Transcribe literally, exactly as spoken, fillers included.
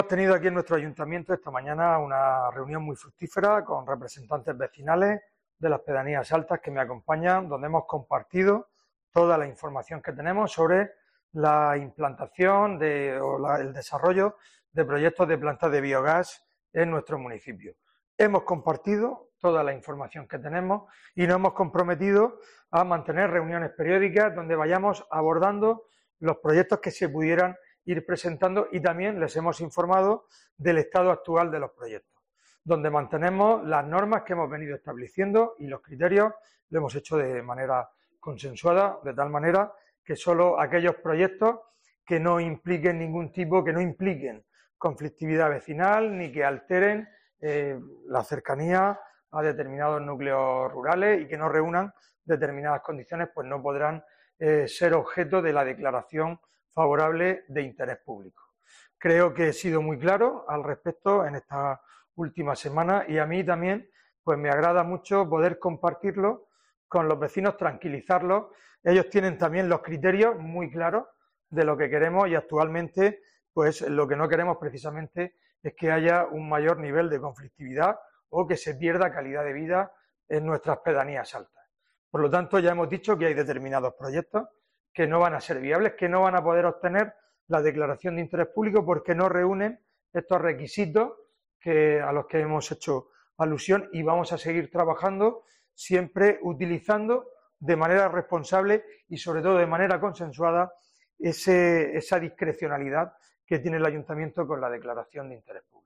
Hemos tenido aquí en nuestro ayuntamiento esta mañana una reunión muy fructífera con representantes vecinales de las pedanías altas que me acompañan, donde hemos compartido toda la información que tenemos sobre la implantación de, o la, el desarrollo de proyectos de plantas de biogás en nuestro municipio. Hemos compartido toda la información que tenemos y nos hemos comprometido a mantener reuniones periódicas donde vayamos abordando los proyectos que se pudieran ir presentando y también les hemos informado del estado actual de los proyectos, donde mantenemos las normas que hemos venido estableciendo y los criterios lo hemos hecho de manera consensuada, de tal manera que solo aquellos proyectos que no impliquen ningún tipo, que no impliquen conflictividad vecinal ni que alteren eh, la cercanía a determinados núcleos rurales y que no reúnan determinadas condiciones, pues no podrán eh, ser objeto de la declaración favorable de interés público. Creo que he sido muy claro al respecto en esta última semana y a mí también pues me agrada mucho poder compartirlo con los vecinos, tranquilizarlos. Ellos tienen también los criterios muy claros de lo que queremos y actualmente pues lo que no queremos precisamente es que haya un mayor nivel de conflictividad o que se pierda calidad de vida en nuestras pedanías altas. Por lo tanto, ya hemos dicho que hay determinados proyectos que no van a ser viables, que no van a poder obtener la declaración de interés público porque no reúnen estos requisitos que, a los que hemos hecho alusión y vamos a seguir trabajando siempre utilizando de manera responsable y sobre todo de manera consensuada ese, esa discrecionalidad que tiene el ayuntamiento con la declaración de interés público.